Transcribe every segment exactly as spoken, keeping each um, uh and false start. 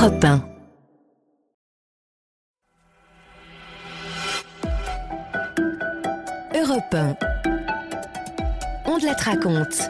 Europe un. Europe un. On te la raconte.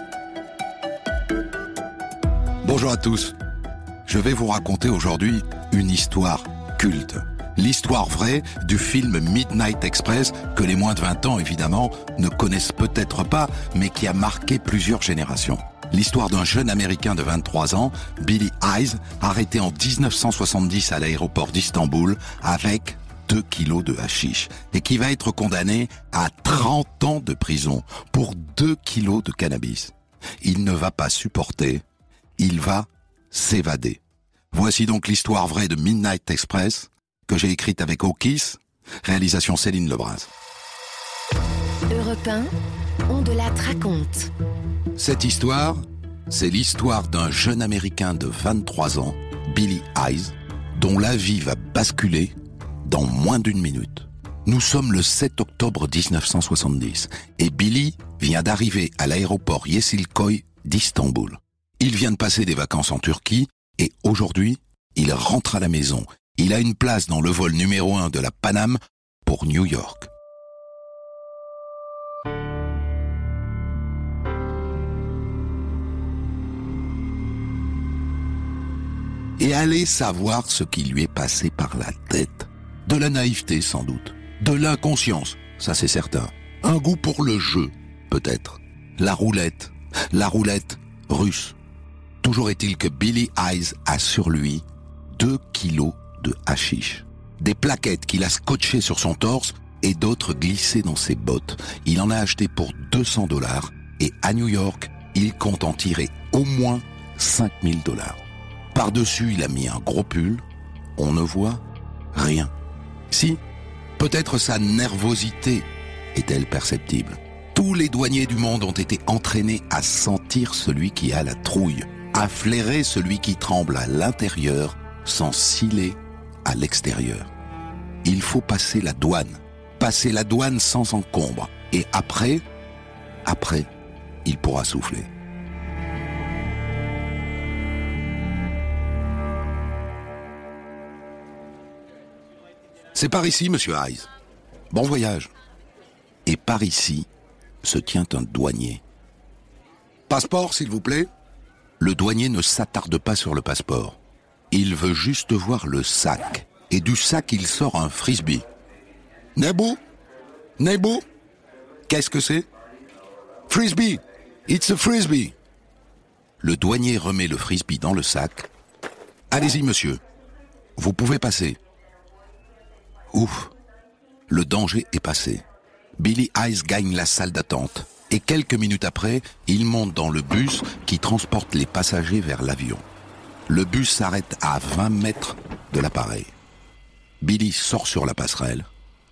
Bonjour à tous. Je vais vous raconter aujourd'hui une histoire culte. L'histoire vraie du film Midnight Express que les moins de vingt ans, évidemment, ne connaissent peut-être pas, mais qui a marqué plusieurs générations. L'histoire d'un jeune Américain de vingt-trois ans, Billy Hayes, arrêté en dix-neuf cent soixante-dix à l'aéroport d'Istanbul avec deux kilos de hashish et qui va être condamné à trente ans de prison pour deux kilos de cannabis. Il ne va pas supporter, il va s'évader. Voici donc l'histoire vraie de Midnight Express que j'ai écrite avec Okis, réalisation Céline Lebras. Europe un, on te la raconte. Cette histoire, c'est l'histoire d'un jeune Américain de vingt-trois ans, Billy Hayes, dont la vie va basculer dans moins d'une minute. Nous sommes le sept octobre dix-neuf cent soixante-dix et Billy vient d'arriver à l'aéroport Yeşilköy d'Istanbul. Il vient de passer des vacances en Turquie et aujourd'hui, il rentre à la maison. Il a une place dans le vol numéro un de la Pan Am pour New York. Et allez savoir ce qui lui est passé par la tête. De la naïveté sans doute, de l'inconscience, ça c'est certain. Un goût pour le jeu, peut-être. La roulette, la roulette russe. Toujours est-il que Billy Hayes a sur lui deux kilos de hashish. Des plaquettes qu'il a scotchées sur son torse et d'autres glissées dans ses bottes. Il en a acheté pour deux cents dollars et à New York, il compte en tirer au moins cinq mille dollars. Par-dessus, il a mis un gros pull. On ne voit rien. Si, peut-être sa nervosité est-elle perceptible. Tous les douaniers du monde ont été entraînés à sentir celui qui a la trouille, à flairer celui qui tremble à l'intérieur sans sciller à l'extérieur. Il faut passer la douane, passer la douane sans encombre, et après, après, il pourra souffler. C'est par ici, monsieur Hayes. Bon voyage. Et par ici se tient un douanier. Passeport, s'il vous plaît. Le douanier ne s'attarde pas sur le passeport. Il veut juste voir le sac. Et du sac, il sort un frisbee. Nebou? Nebou? Qu'est-ce que c'est? Frisbee. It's a frisbee. Le douanier remet le frisbee dans le sac. Allez-y, monsieur. Vous pouvez passer. Ouf, le danger est passé. Billy Hayes gagne la salle d'attente et quelques minutes après, il monte dans le bus qui transporte les passagers vers l'avion. Le bus s'arrête à vingt mètres de l'appareil. Billy sort sur la passerelle.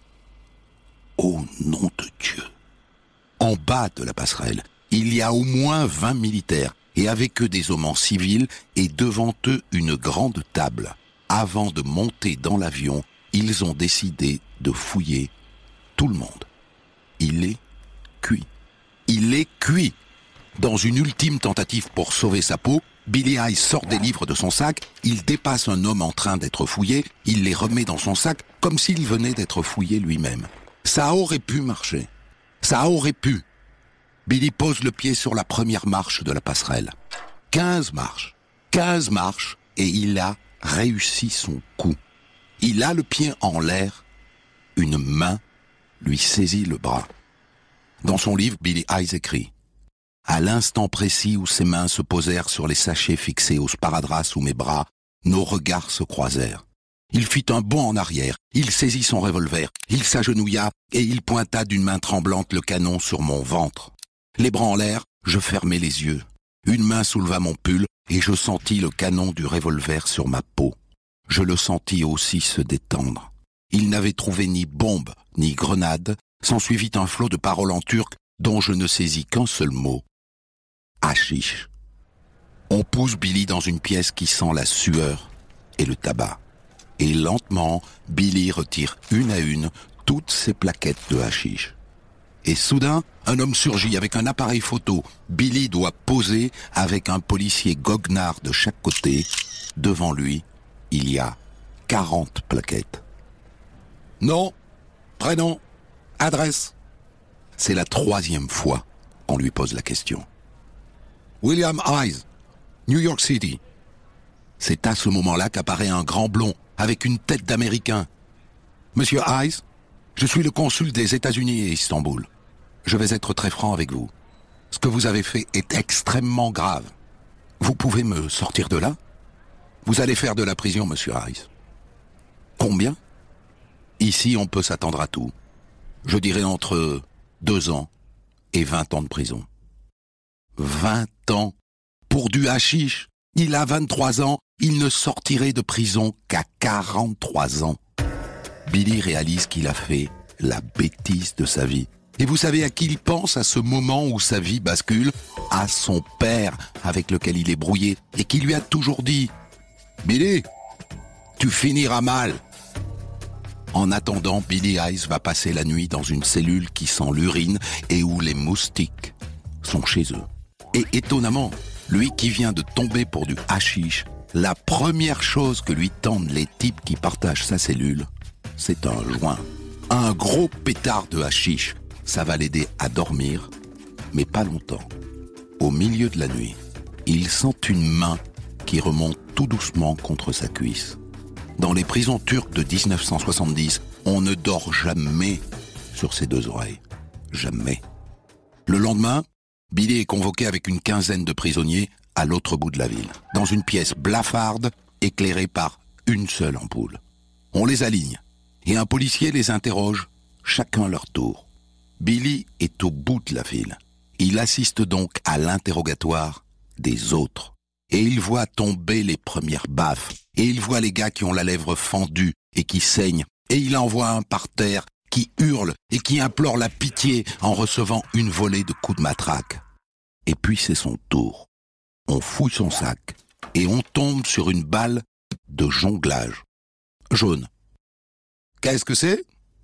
Oh nom de Dieu! En bas de la passerelle, il y a au moins vingt militaires et avec eux des hommes en civil et devant eux une grande table. Avant de monter dans l'avion, ils ont décidé de fouiller tout le monde. Il est cuit. Il est cuit. Dans une ultime tentative pour sauver sa peau, Billy Hayes sort des livres de son sac, il dépasse un homme en train d'être fouillé, il les remet dans son sac comme s'il venait d'être fouillé lui-même. Ça aurait pu marcher. Ça aurait pu. Billy pose le pied sur la première marche de la passerelle. Quinze marches. Quinze marches et il a réussi son coup. Il a le pied en l'air, une main lui saisit le bras. Dans son livre, Billy Hayes écrit « À l'instant précis où ses mains se posèrent sur les sachets fixés au sparadrap sous mes bras, nos regards se croisèrent. Il fit un bond en arrière, il saisit son revolver, il s'agenouilla et il pointa d'une main tremblante le canon sur mon ventre. Les bras en l'air, je fermai les yeux. Une main souleva mon pull et je sentis le canon du revolver sur ma peau. Je le sentis aussi se détendre. Il n'avait trouvé ni bombe, ni grenade. S'ensuivit un flot de paroles en turc dont je ne saisis qu'un seul mot. Hashish. On pousse Billy dans une pièce qui sent la sueur et le tabac. Et lentement, Billy retire une à une toutes ses plaquettes de hashish. Et soudain, un homme surgit avec un appareil photo. Billy doit poser avec un policier goguenard de chaque côté. Devant lui, il y a quarante plaquettes. Nom, prénom, adresse. C'est la troisième fois qu'on lui pose la question. William Hayes, New York City. C'est à ce moment-là qu'apparaît un grand blond avec une tête d'Américain. Monsieur Hayes, je suis le consul des États-Unis à Istanbul. Je vais être très franc avec vous. Ce que vous avez fait est extrêmement grave. Vous pouvez me sortir de là? Vous allez faire de la prison, monsieur Hayes. Combien? Ici, on peut s'attendre à tout. Je dirais entre deux ans et vingt ans de prison. Vingt ans pour du hashish. Il a vingt-trois ans, il ne sortirait de prison qu'à quarante-trois ans. Billy réalise qu'il a fait la bêtise de sa vie. Et vous savez à qui il pense à ce moment où sa vie bascule? À son père, avec lequel il est brouillé, et qui lui a toujours dit « Billy, tu finiras mal !» En attendant, Billy Hayes va passer la nuit dans une cellule qui sent l'urine et où les moustiques sont chez eux. Et étonnamment, lui qui vient de tomber pour du hashish, la première chose que lui tendent les types qui partagent sa cellule, c'est un joint. Un gros pétard de hashish. Ça va l'aider à dormir, mais pas longtemps. Au milieu de la nuit, il sent une main qui remonte tout doucement contre sa cuisse. Dans les prisons turques de dix-neuf cent soixante-dix, on ne dort jamais sur ses deux oreilles. Jamais. Le lendemain, Billy est convoqué avec une quinzaine de prisonniers à l'autre bout de la ville, dans une pièce blafarde éclairée par une seule ampoule. On les aligne, et un policier les interroge, chacun leur tour. Billy est au bout de la ville. Il assiste donc à l'interrogatoire des autres. Et il voit tomber les premières baffes. Et il voit les gars qui ont la lèvre fendue et qui saignent. Et il en voit un par terre qui hurle et qui implore la pitié en recevant une volée de coups de matraque. Et puis c'est son tour. On fouille son sac et on tombe sur une balle de jonglage. Jaune. Qu'est-ce que c'est?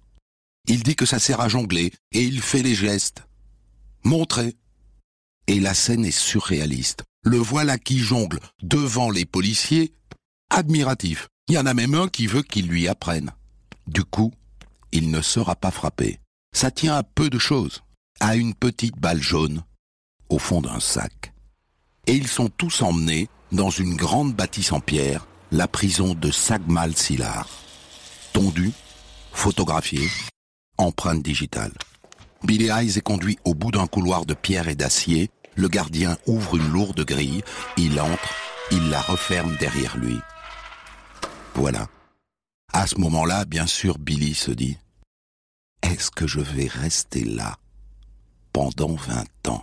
Il dit que ça sert à jongler et il fait les gestes. Montrez. Et la scène est surréaliste. Le voilà qui jongle devant les policiers, admiratif. Il y en a même un qui veut qu'il lui apprenne. Du coup, il ne sera pas frappé. Ça tient à peu de choses, à une petite balle jaune au fond d'un sac. Et ils sont tous emmenés dans une grande bâtisse en pierre, la prison de Sagmal Silar. Tondu, photographié, empreinte digitale. Billy Hayes est conduit au bout d'un couloir de pierre et d'acier. Le gardien ouvre une lourde grille. Il entre, il la referme derrière lui. Voilà. À ce moment-là, bien sûr, Billy se dit « Est-ce que je vais rester là pendant vingt ans ?»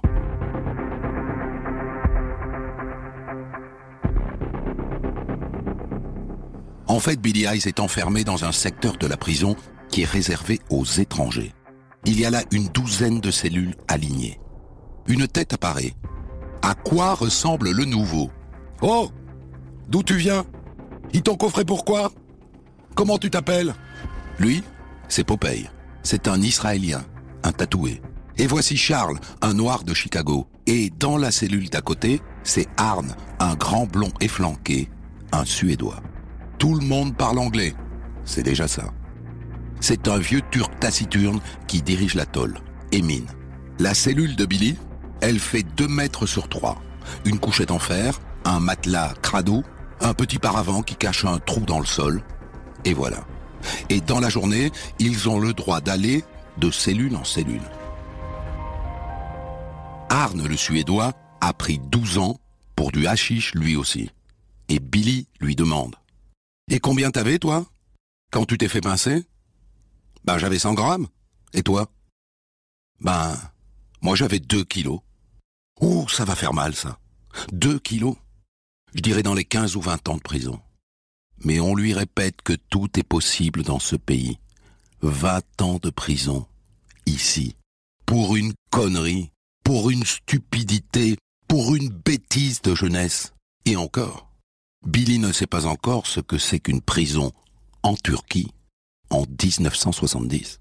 En fait, Billy Hayes est enfermé dans un secteur de la prison qui est réservé aux étrangers. Il y a là une douzaine de cellules alignées. Une tête apparaît. À quoi ressemble le nouveau? Oh! D'où tu viens? Ils t'ont coffré pourquoi? Comment tu t'appelles? Lui, c'est Popeye. C'est un Israélien, un tatoué. Et voici Charles, un noir de Chicago. Et dans la cellule d'à côté, c'est Arne, un grand blond efflanqué, un Suédois. Tout le monde parle anglais. C'est déjà ça. C'est un vieux turc taciturne qui dirige l'atoll, Emin. La cellule de Billy, elle fait deux mètres sur trois. Une couchette en fer, un matelas crado, un petit paravent qui cache un trou dans le sol. Et voilà. Et dans la journée, ils ont le droit d'aller de cellule en cellule. Arne, le Suédois, a pris douze ans pour du hashish lui aussi. Et Billy lui demande « Et combien t'avais, toi, quand tu t'es fait pincer ?»« Ben, j'avais cent grammes. Et toi ?»« Ben, moi j'avais deux kilos. » « Ouh, ça va faire mal, ça. Deux kilos. Je dirais dans les quinze ou vingt ans de prison. Mais on lui répète que tout est possible dans ce pays. Vingt ans de prison, ici, pour une connerie, pour une stupidité, pour une bêtise de jeunesse. Et encore, Billy ne sait pas encore ce que c'est qu'une prison en Turquie en dix-neuf cent soixante-dix.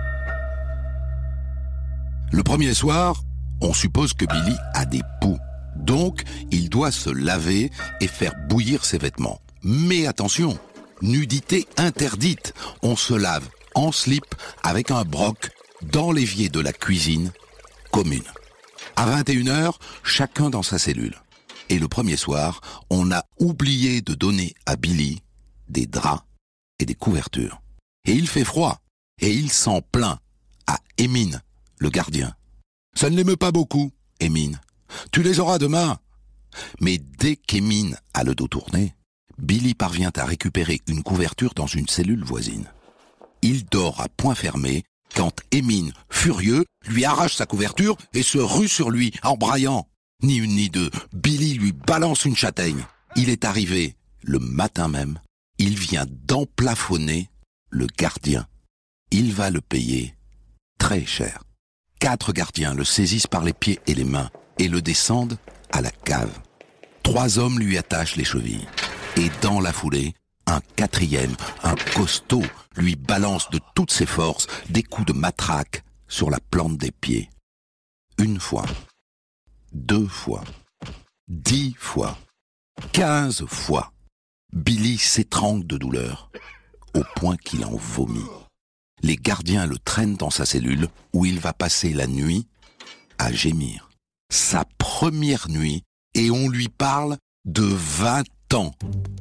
Le premier soir, on suppose que Billy a des poux. Donc, il doit se laver et faire bouillir ses vêtements. Mais attention, nudité interdite. On se lave en slip avec un broc dans l'évier de la cuisine commune. À vingt et une heures, chacun dans sa cellule. Et le premier soir, on a oublié de donner à Billy des draps et des couvertures. Et il fait froid, et il s'en plaint à Émine, le gardien. « Ça ne l'émeut pas beaucoup, Émine. Tu les auras demain. » Mais dès qu'Émine a le dos tourné, Billy parvient à récupérer une couverture dans une cellule voisine. Il dort à point fermé quand Émine, furieux, lui arrache sa couverture et se rue sur lui en braillant. Ni une ni deux, Billy lui balance une châtaigne. Il est arrivé le matin même. Il vient d'emplafonner le gardien. Il va le payer très cher. Quatre gardiens le saisissent par les pieds et les mains et le descendent à la cave. Trois hommes lui attachent les chevilles. Et dans la foulée, un quatrième, un costaud, lui balance de toutes ses forces des coups de matraque sur la plante des pieds. Une fois, deux fois, dix fois, quinze fois, Billy s'étrangle de douleur, au point qu'il en vomit. Les gardiens le traînent dans sa cellule, où il va passer la nuit à gémir. Sa première nuit, et on lui parle de vingt ans.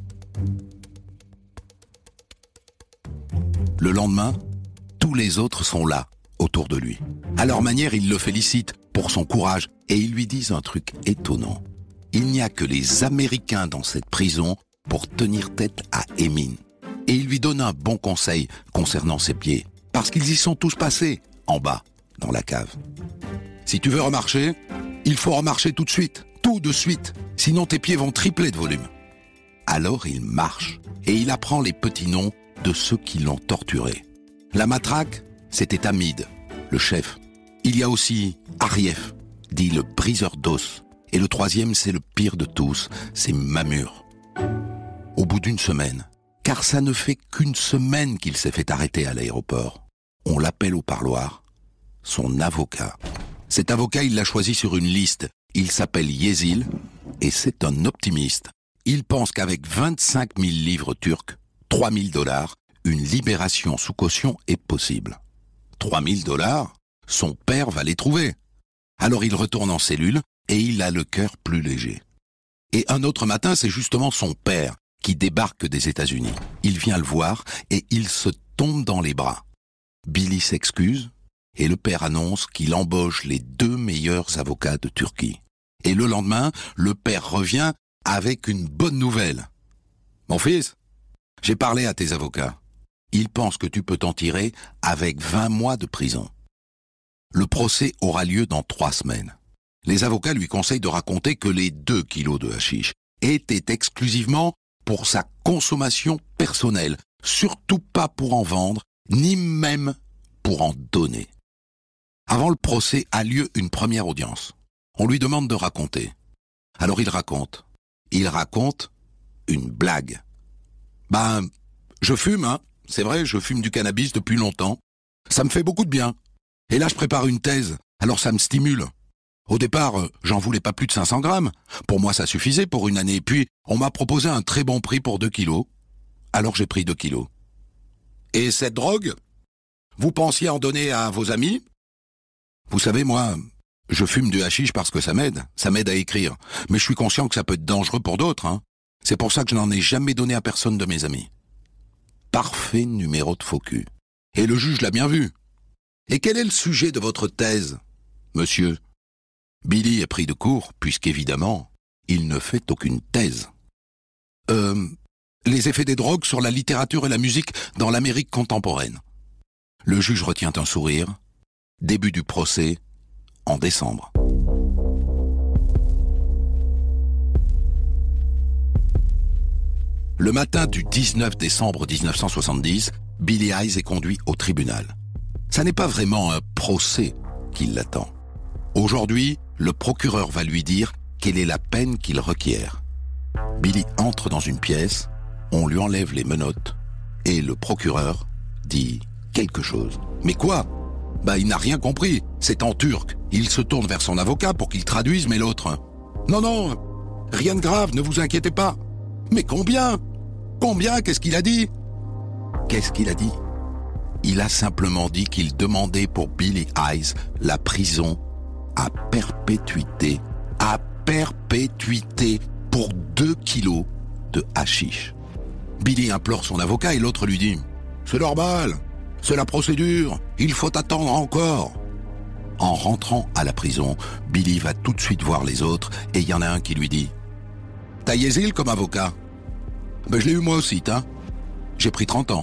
Le lendemain, tous les autres sont là, autour de lui. À leur manière, ils le félicitent pour son courage et ils lui disent un truc étonnant. Il n'y a que les Américains dans cette prison pour tenir tête à Émine. Et ils lui donnent un bon conseil concernant ses pieds, parce qu'ils y sont tous passés, en bas, dans la cave. Si tu veux remarcher, il faut remarcher tout de suite, tout de suite, sinon tes pieds vont tripler de volume. Alors il marche, et il apprend les petits noms de ceux qui l'ont torturé. La matraque, c'était Hamid, le chef. Il y a aussi Arief, dit le briseur d'os. Et le troisième, c'est le pire de tous, c'est Mamur. Au bout d'une semaine, car ça ne fait qu'une semaine qu'il s'est fait arrêter à l'aéroport, on l'appelle au parloir, son avocat. Cet avocat, il l'a choisi sur une liste. Il s'appelle Yezil, et c'est un optimiste. Il pense qu'avec vingt-cinq mille livres turcs, trois mille dollars, une libération sous caution est possible. trois mille dollars, son père va les trouver. Alors il retourne en cellule et il a le cœur plus léger. Et un autre matin, c'est justement son père qui débarque des États-Unis. Il vient le voir et il se tombe dans les bras. Billy s'excuse et le père annonce qu'il embauche les deux meilleurs avocats de Turquie. Et le lendemain, le père revient avec une bonne nouvelle. « Mon fils, j'ai parlé à tes avocats. Ils pensent que tu peux t'en tirer avec vingt mois de prison. Le procès aura lieu dans trois semaines. Les avocats lui conseillent de raconter que les deux kilos de hashish étaient exclusivement pour sa consommation personnelle, surtout pas pour en vendre, ni même pour en donner. Avant le procès a lieu une première audience. On lui demande de raconter. Alors il raconte. Il raconte une blague. Ben, je fume, hein. C'est vrai, je fume du cannabis depuis longtemps. Ça me fait beaucoup de bien. Et là, je prépare une thèse, alors ça me stimule. Au départ, j'en voulais pas plus de cinq cents grammes. Pour moi, ça suffisait pour une année. Puis, on m'a proposé un très bon prix pour deux kilos. Alors j'ai pris deux kilos. Et cette drogue, vous pensiez en donner à vos amis? Vous savez, moi, je fume du hashish parce que ça m'aide. Ça m'aide à écrire. Mais je suis conscient que ça peut être dangereux pour d'autres, hein. C'est pour ça que je n'en ai jamais donné à personne de mes amis. Parfait numéro de faux cul. Et le juge l'a bien vu. Et quel est le sujet de votre thèse, monsieur? Billy est pris de court, puisqu'évidemment, il ne fait aucune thèse. Euh, les effets des drogues sur la littérature et la musique dans l'Amérique contemporaine. Le juge retient un sourire. Début du procès, en décembre. Le matin du dix-neuf décembre mille neuf cent soixante-dix, Billy Hayes est conduit au tribunal. Ça n'est pas vraiment un procès qui l'attend. Aujourd'hui, le procureur va lui dire quelle est la peine qu'il requiert. Billy entre dans une pièce, on lui enlève les menottes et le procureur dit quelque chose. Mais quoi? Bah, il n'a rien compris. C'est en turc. Il se tourne vers son avocat pour qu'il traduise, mais l'autre... Non, non, rien de grave, ne vous inquiétez pas. Mais combien? Combien? Qu'est-ce qu'il a dit? Qu'est-ce qu'il a dit? Il a simplement dit qu'il demandait pour Billy Eyes la prison à perpétuité, à perpétuité pour deux kilos de hashish. Billy implore son avocat et l'autre lui dit « C'est normal, c'est la procédure, il faut attendre encore ». En rentrant à la prison, Billy va tout de suite voir les autres et il y en a un qui lui dit « T'as Yézil comme avocat ?»« Ben je l'ai eu moi aussi, t'as. J'ai pris trente ans. »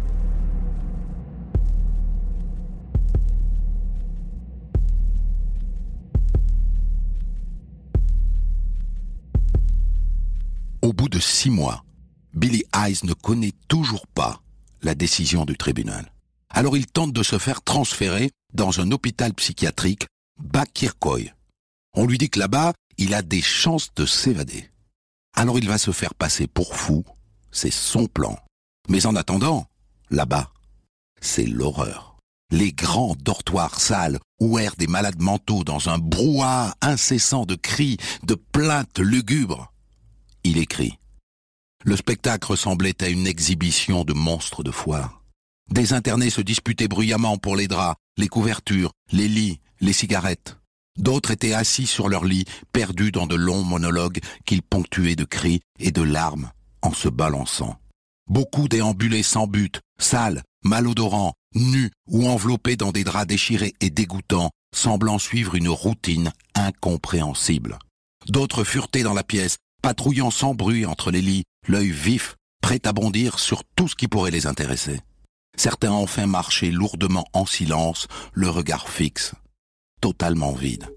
Au bout de six mois, Billy Eyes ne connaît toujours pas la décision du tribunal. Alors il tente de se faire transférer dans un hôpital psychiatrique, Bakirkoy. On lui dit que là-bas, il a des chances de s'évader. Alors il va se faire passer pour fou, c'est son plan. Mais en attendant, là-bas, c'est l'horreur. Les grands dortoirs sales où errent des malades mentaux dans un brouhaha incessant de cris, de plaintes lugubres. Il écrit. Le spectacle ressemblait à une exhibition de monstres de foire. Des internés se disputaient bruyamment pour les draps, les couvertures, les lits, les cigarettes. D'autres étaient assis sur leur lit, perdus dans de longs monologues qu'ils ponctuaient de cris et de larmes en se balançant. Beaucoup déambulaient sans but, sales, malodorants, nus ou enveloppés dans des draps déchirés et dégoûtants, semblant suivre une routine incompréhensible. D'autres furetaient dans la pièce, patrouillant sans bruit entre les lits, l'œil vif, prêt à bondir sur tout ce qui pourrait les intéresser. Certains enfin marchaient lourdement en silence, le regard fixe, totalement vide.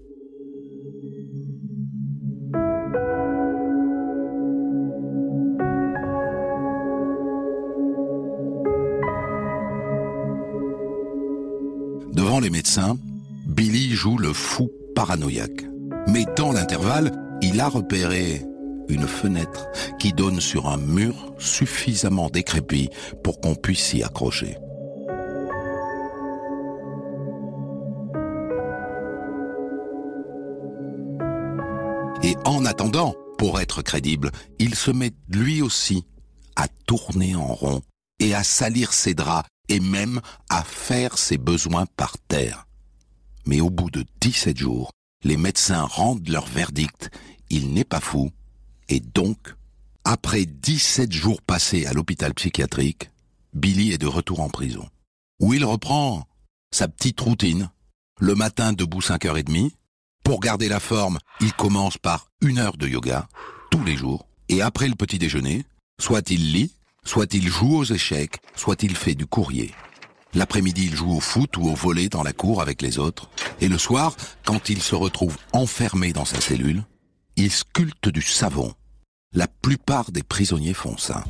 Devant les médecins, Billy joue le fou paranoïaque. Mais dans l'intervalle, il a repéré une fenêtre qui donne sur un mur suffisamment décrépit pour qu'on puisse s'y accrocher. Et en attendant, pour être crédible, il se met lui aussi à tourner en rond et à salir ses draps et même à faire ses besoins par terre. Mais au bout de dix-sept jours, les médecins rendent leur verdict, il n'est pas fou. Et donc, après dix-sept jours passés à l'hôpital psychiatrique, Billy est de retour en prison, où il reprend sa petite routine. Le matin, debout cinq heures trente. Pour garder la forme, il commence par une heure de yoga, tous les jours. Et après le petit déjeuner, soit il lit, soit il joue aux échecs, soit il fait du courrier. L'après-midi, il joue au foot ou au volley dans la cour avec les autres. Et le soir, quand il se retrouve enfermé dans sa cellule, il sculpte du savon. La plupart des prisonniers font ça.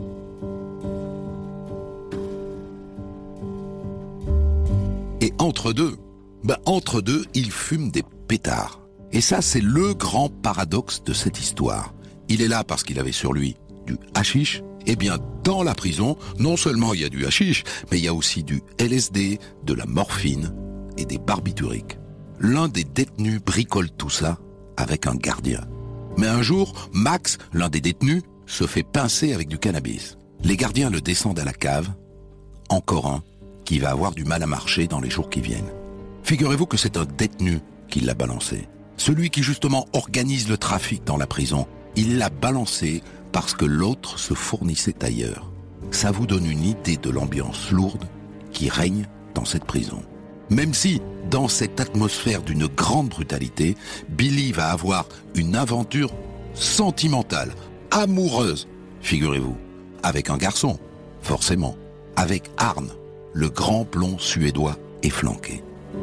Et entre deux, ben entre deux, il fume des pétards. Et ça, c'est le grand paradoxe de cette histoire. Il est là parce qu'il avait sur lui du hashish. Eh bien, dans la prison, non seulement il y a du hashish, mais il y a aussi du L S D, de la morphine et des barbituriques. L'un des détenus bricole tout ça avec un gardien. Mais un jour, Max, l'un des détenus, se fait pincer avec du cannabis. Les gardiens le descendent à la cave. Encore un qui va avoir du mal à marcher dans les jours qui viennent. Figurez-vous que c'est un détenu qui l'a balancé. Celui qui justement organise le trafic dans la prison. Il l'a balancé parce que l'autre se fournissait ailleurs. Ça vous donne une idée de l'ambiance lourde qui règne dans cette prison. Même si, dans cette atmosphère d'une grande brutalité, Billy va avoir une aventure sentimentale, amoureuse, figurez-vous, avec un garçon, forcément, avec Arne, le grand blond suédois efflanqué.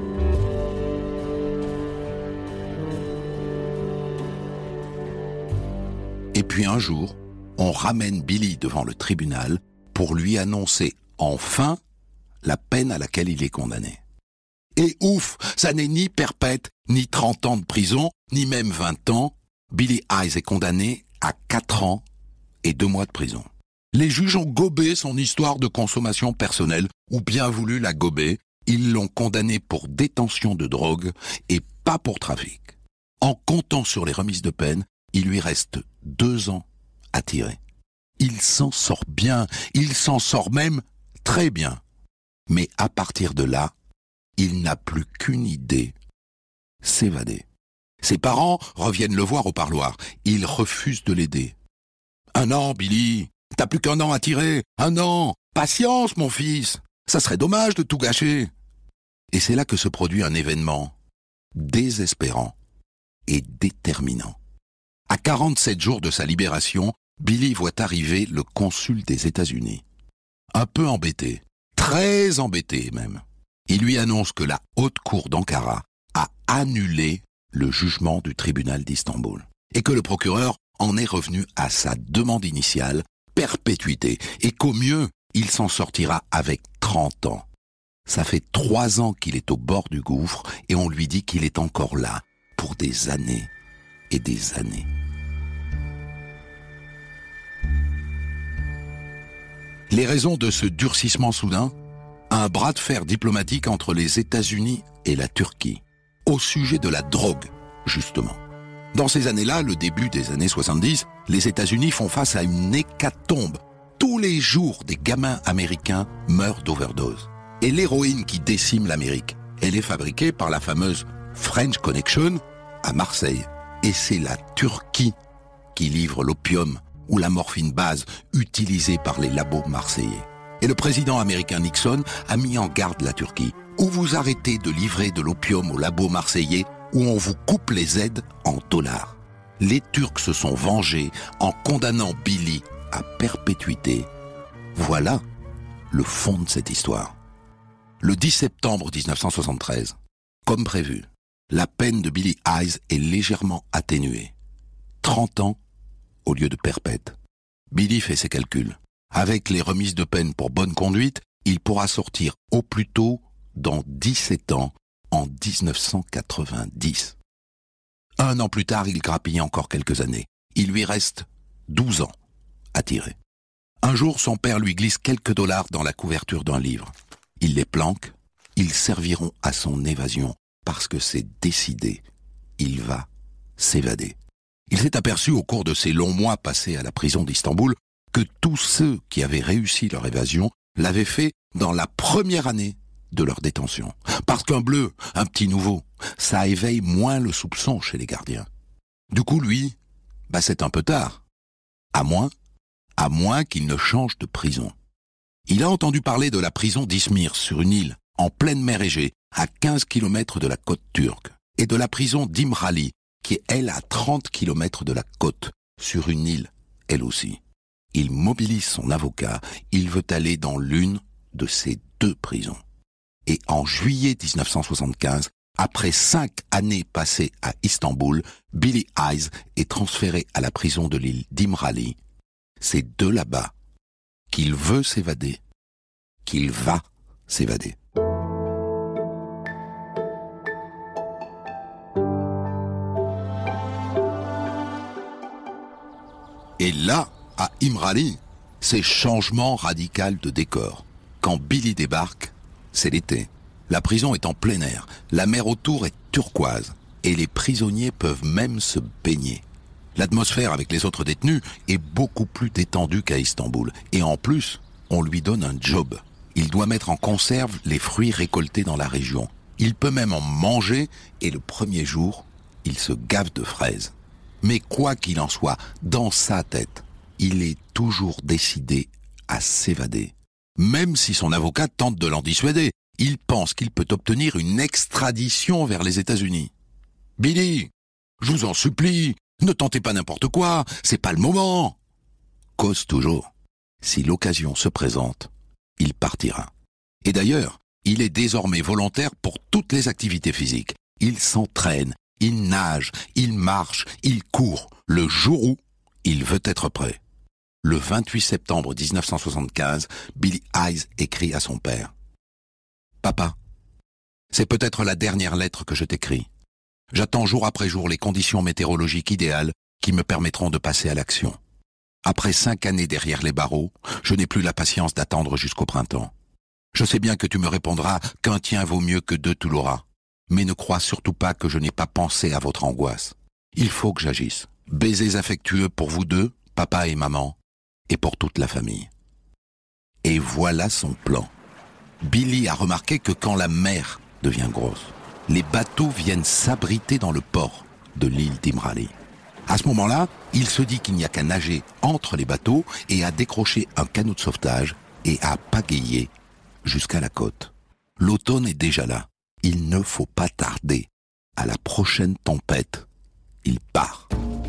Et puis un jour, on ramène Billy devant le tribunal pour lui annoncer enfin la peine à laquelle il est condamné. Et ouf, ça n'est ni perpète, ni trente ans de prison, ni même vingt ans. Billy Eyes est condamné à quatre ans et deux mois de prison. Les juges ont gobé son histoire de consommation personnelle, ou bien voulu la gober. Ils l'ont condamné pour détention de drogue et pas pour trafic. En comptant sur les remises de peine, il lui reste deux ans à tirer. Il s'en sort bien, il s'en sort même très bien. Mais à partir de là, il n'a plus qu'une idée, s'évader. Ses parents reviennent le voir au parloir. Il refuse de l'aider. « Un an, Billy, t'as plus qu'un an à tirer. Un an, patience, mon fils. Ça serait dommage de tout gâcher. » Et c'est là que se produit un événement désespérant et déterminant. À quarante-sept jours de sa libération, Billy voit arriver le consul des États-Unis. Un peu embêté, très embêté même. Il lui annonce que la haute cour d'Ankara a annulé le jugement du tribunal d'Istanbul et que le procureur en est revenu à sa demande initiale, perpétuité, et qu'au mieux, il s'en sortira avec trente ans. Ça fait trois ans qu'il est au bord du gouffre et on lui dit qu'il est encore là pour des années et des années. Les raisons de ce durcissement soudain? Un bras de fer diplomatique entre les États-Unis et la Turquie, au sujet de la drogue, justement. Dans ces années-là, le début des années soixante-dix, les États-Unis font face à une hécatombe. Tous les jours, des gamins américains meurent d'overdose. Et l'héroïne qui décime l'Amérique, elle est fabriquée par la fameuse French Connection à Marseille. Et c'est la Turquie qui livre l'opium ou la morphine base utilisée par les labos marseillais. Et le président américain Nixon a mis en garde la Turquie. Ou vous arrêtez de livrer de l'opium aux labos marseillais, ou on vous coupe les aides en dollars. Les Turcs se sont vengés en condamnant Billy à perpétuité. Voilà le fond de cette histoire. Le dix septembre dix-neuf cent soixante-treize, comme prévu, la peine de Billy Hayes est légèrement atténuée. trente ans au lieu de perpète. Billy fait ses calculs. Avec les remises de peine pour bonne conduite, il pourra sortir au plus tôt dans dix-sept ans, en dix-neuf cent quatre-vingt-dix. Un an plus tard, il grappille encore quelques années. Il lui reste douze ans à tirer. Un jour, son père lui glisse quelques dollars dans la couverture d'un livre. Il les planque, ils serviront à son évasion, parce que c'est décidé, il va s'évader. Il s'est aperçu au cours de ces longs mois passés à la prison d'Istanbul que tous ceux qui avaient réussi leur évasion l'avaient fait dans la première année de leur détention. Parce qu'un bleu, un petit nouveau, ça éveille moins le soupçon chez les gardiens. Du coup, lui, bah c'est un peu tard. À moins, à moins qu'il ne change de prison. Il a entendu parler de la prison d'Izmir, sur une île, en pleine mer Égée, à quinze kilomètres de la côte turque, et de la prison d'Imrali, qui est, elle, à trente kilomètres de la côte, sur une île, elle aussi. Il mobilise son avocat, il veut aller dans l'une de ces deux prisons. Et en juillet dix-neuf cent soixante-quinze, après cinq années passées à Istanbul, Billy Hayes est transféré à la prison de l'île d'Imrali. C'est de là-bas qu'il veut s'évader, qu'il va s'évader. Et là, à Imrali, c'est changement radical de décor. Quand Billy débarque, c'est l'été. La prison est en plein air, la mer autour est turquoise, et les prisonniers peuvent même se baigner. L'atmosphère avec les autres détenus est beaucoup plus détendue qu'à Istanbul. Et en plus, on lui donne un job. Il doit mettre en conserve les fruits récoltés dans la région. Il peut même en manger, et le premier jour, il se gave de fraises. Mais quoi qu'il en soit, dans sa tête, il est toujours décidé à s'évader. Même si son avocat tente de l'en dissuader, il pense qu'il peut obtenir une extradition vers les États-Unis. « Billy, je vous en supplie, ne tentez pas n'importe quoi, c'est pas le moment !» Cause toujours. Si l'occasion se présente, il partira. Et d'ailleurs, il est désormais volontaire pour toutes les activités physiques. Il s'entraîne, il nage, il marche, il court, le jour où il veut être prêt. Le vingt-huit septembre dix-neuf cent soixante-quinze, Billy Hayes écrit à son père. « Papa, c'est peut-être la dernière lettre que je t'écris. J'attends jour après jour les conditions météorologiques idéales qui me permettront de passer à l'action. Après cinq années derrière les barreaux, je n'ai plus la patience d'attendre jusqu'au printemps. Je sais bien que tu me répondras qu'un tien vaut mieux que deux tu l'auras. mais ne crois surtout pas que je n'ai pas pensé à votre angoisse. Il faut que j'agisse. Baisers affectueux pour vous deux, papa et maman, et pour toute la famille. » Et voilà son plan. Billy a remarqué que quand la mer devient grosse, les bateaux viennent s'abriter dans le port de l'île d'Imrali. À ce moment-là, il se dit qu'il n'y a qu'à nager entre les bateaux et à décrocher un canot de sauvetage et à pagayer jusqu'à la côte. L'automne est déjà là. Il ne faut pas tarder. À la prochaine tempête, il part.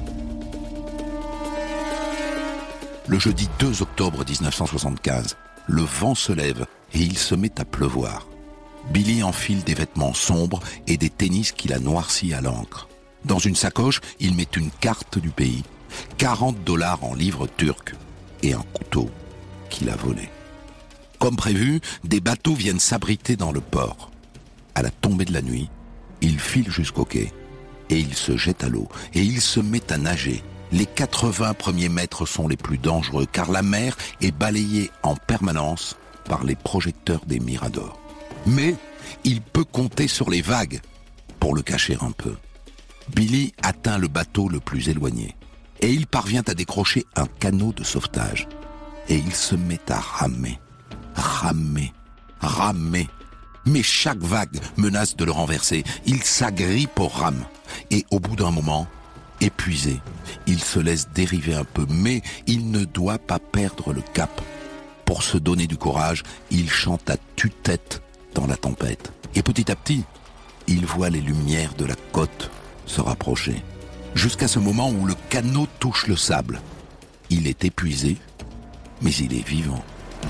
Le jeudi deux octobre dix-neuf cent soixante-quinze, le vent se lève et il se met à pleuvoir. Billy enfile des vêtements sombres et des tennis qu'il a noircis à l'encre. Dans une sacoche, il met une carte du pays, quarante dollars en livres turcs et un couteau qu'il a volé. Comme prévu, des bateaux viennent s'abriter dans le port. À la tombée de la nuit, il file jusqu'au quai et il se jette à l'eau et il se met à nager. Les quatre-vingts premiers mètres sont les plus dangereux car la mer est balayée en permanence par les projecteurs des miradors. Mais il peut compter sur les vagues pour le cacher un peu. Billy atteint le bateau le plus éloigné et il parvient à décrocher un canot de sauvetage. Et il se met à ramer, ramer, ramer. Mais chaque vague menace de le renverser. Il s'agrippe aux rames et au bout d'un moment, épuisé, il se laisse dériver un peu, mais il ne doit pas perdre le cap. Pour se donner du courage, il chante à tue-tête dans la tempête. Et petit à petit, il voit les lumières de la côte se rapprocher. Jusqu'à ce moment où le canot touche le sable. Il est épuisé, mais il est vivant.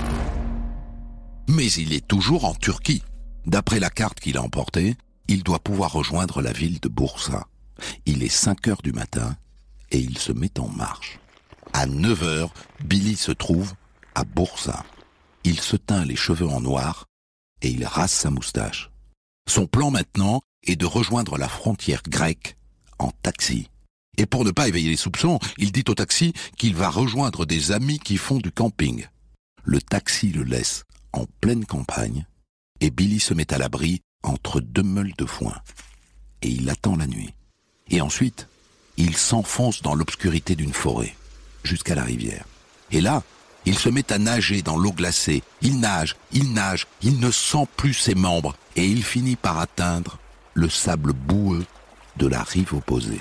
Mais il est toujours en Turquie. D'après la carte qu'il a emportée, il doit pouvoir rejoindre la ville de Bursa. Il est cinq heures du matin et il se met en marche. À neuf heures, Billy se trouve à Bursa. Il se teint les cheveux en noir et il rase sa moustache. Son plan maintenant est de rejoindre la frontière grecque en taxi. Et pour ne pas éveiller les soupçons, il dit au taxi qu'il va rejoindre des amis qui font du camping. Le taxi le laisse en pleine campagne et Billy se met à l'abri entre deux meules de foin. Et il attend la nuit. Et ensuite, il s'enfonce dans l'obscurité d'une forêt, jusqu'à la rivière. Et là, il se met à nager dans l'eau glacée. Il nage, il nage, il ne sent plus ses membres. Et il finit par atteindre le sable boueux de la rive opposée.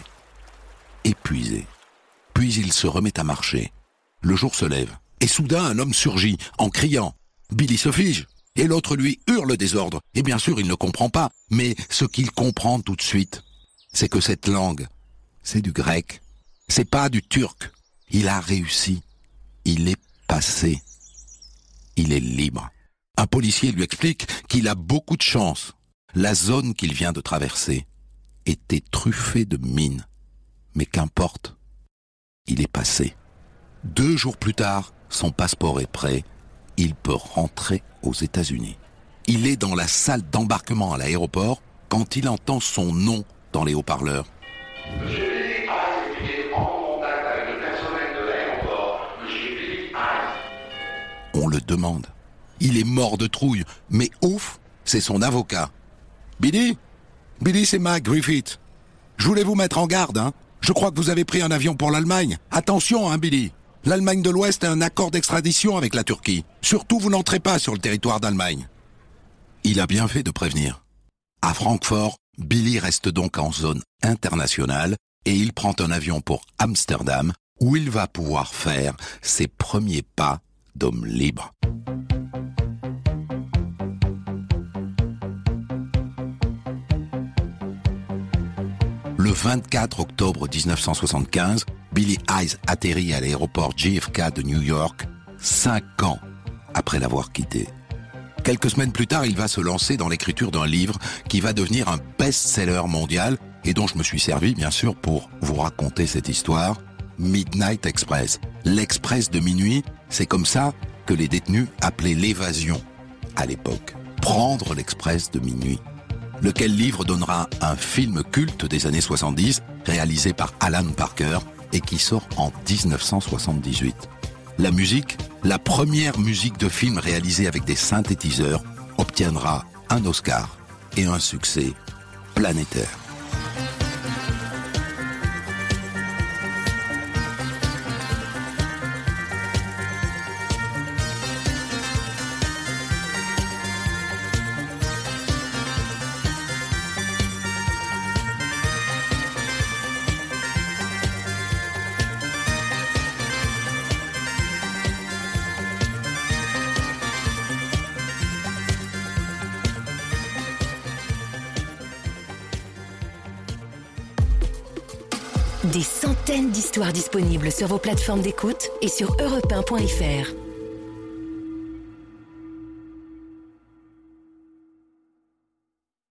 Épuisé. Puis il se remet à marcher. Le jour se lève. Et soudain, un homme surgit, en criant. Billy se fige. Et l'autre lui hurle des ordres. Et bien sûr, il ne comprend pas. Mais ce qu'il comprend tout de suite, c'est que cette langue, c'est du grec. C'est pas du turc. Il a réussi. Il est passé. Il est libre. Un policier lui explique qu'il a beaucoup de chance. La zone qu'il vient de traverser était truffée de mines. Mais qu'importe, il est passé. Deux jours plus tard, son passeport est prêt. Il peut rentrer aux États-Unis. Il est dans la salle d'embarquement à l'aéroport quand il entend son nom dans les haut-parleurs. Monsieur Billy Hayes est en contact avec le personnel de l'aéroport. Monsieur Billy Hayes. On le demande. Il est mort de trouille, mais ouf, c'est son avocat. Billy Billy, c'est Mac Griffith. Je voulais vous mettre en garde, hein. Je crois que vous avez pris un avion pour l'Allemagne. Attention, hein, Billy. L'Allemagne de l'Ouest a un accord d'extradition avec la Turquie. Surtout, vous n'entrez pas sur le territoire d'Allemagne. Il a bien fait de prévenir. À Francfort, Billy reste donc en zone internationale et il prend un avion pour Amsterdam où il va pouvoir faire ses premiers pas d'homme libre. Le vingt-quatre octobre dix-neuf cent soixante-quinze, Billy Hayes atterrit à l'aéroport J F K de New York, cinq ans après l'avoir quitté. Quelques semaines plus tard, il va se lancer dans l'écriture d'un livre qui va devenir un best-seller mondial et dont je me suis servi, bien sûr, pour vous raconter cette histoire. Midnight Express. L'Express de minuit, c'est comme ça que les détenus appelaient l'évasion à l'époque. Prendre l'Express de minuit. Lequel livre donnera un film culte des années soixante-dix, réalisé par Alan Parker et qui sort en dix-neuf cent soixante-dix-huit. La musique, la première musique de film réalisée avec des synthétiseurs, obtiendra un Oscar et un succès planétaire. Des centaines d'histoires disponibles sur vos plateformes d'écoute et sur europe un point f r.